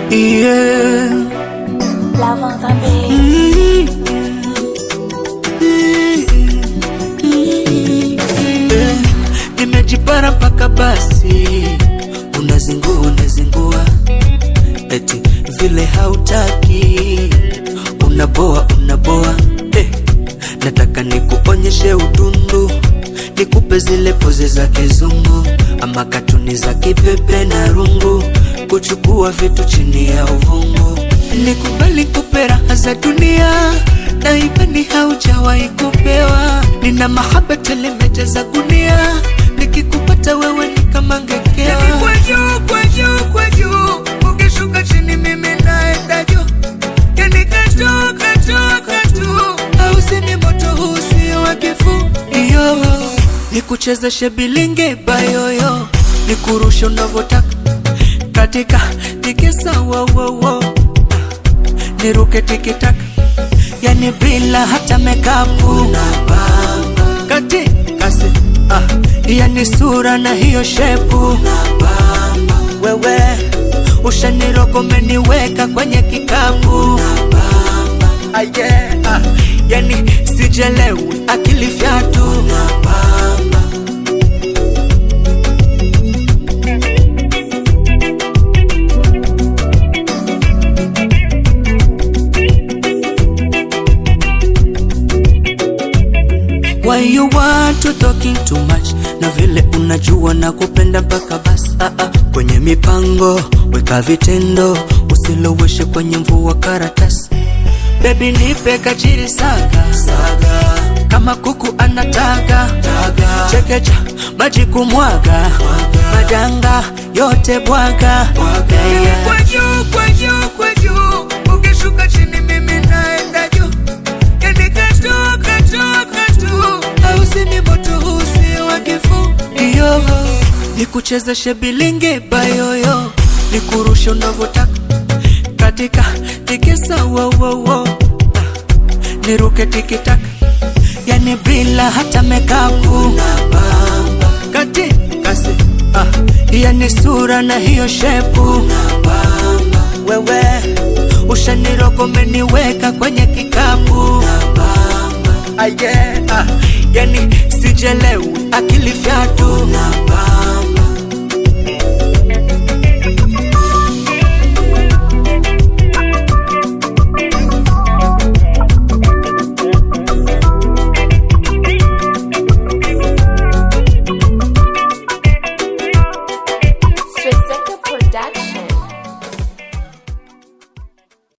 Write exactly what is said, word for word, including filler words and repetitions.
Yeah. Lavanda Beats. Mm-hmm. Yeah. Nimejipara mpaka basi, unazingua unazingua, eti vile hautaki, unaboa unaboa. Eh, nataka nikuonyeshe utundu, nikupe zile poze za kizungu, ama katuni za kipepe na rungu, kuchukua vitu chini ya uvungu. Nikubali kupe raha za dunia, na imani haujawahi kupewa. Nina mahaba tele mejaza gunia, nikikupata wewe ni kama ngekewa. Yani kwa juu, kwa juu, kwa juu, ukishuka chini mimi naenda juu. Yani katu, katu, katu, hausini moto huu sio wa kifu. Iyo, nikuchezeshe bilinge bayoyo, nikurushe unavyotaka katika tikisa wo wo wo, niruke tikitaka, yani bila hata makeup na bamba kati kasi, ah, yani sura na hiyo shepu na bamba. Wewe ushanirogo umeniweka kwenye kikapu na bamba, ah, yeah, ah, yani sijelewi akili fyatu na bamba. Why you want to talking too much? Na vile unajua na kupenda mpaka basi, ah, ah. Kwenye mipango weka vitendo, usiloweshe kwenye mvua karatasi. Baby nipe kachiri saga saga, kama kuku anataga taga. Chekecha maji kumwaga, madanga yote bwaga, yeah, yeah. Kwa juu, kwa juu, kwa juu, ukishuka chini mimi naenda juu. Yani katu, katu, katu, hausini moto huu sio wa kifu. Iyo, nikuchezeshe bilinge bayoyo, nikurushe unavyotaka katika tikisa wo wo wo, niruke tikitaka, yani bila hata makeup na bamba kati kasi, ah, yani sura na hiyo shepu na bamba. Wewe ushanirogo umeniweka kwenye kikapu na bamba, ah, yeah, ah, yani sijelewi akili fyatu na bamba. Triseka Production.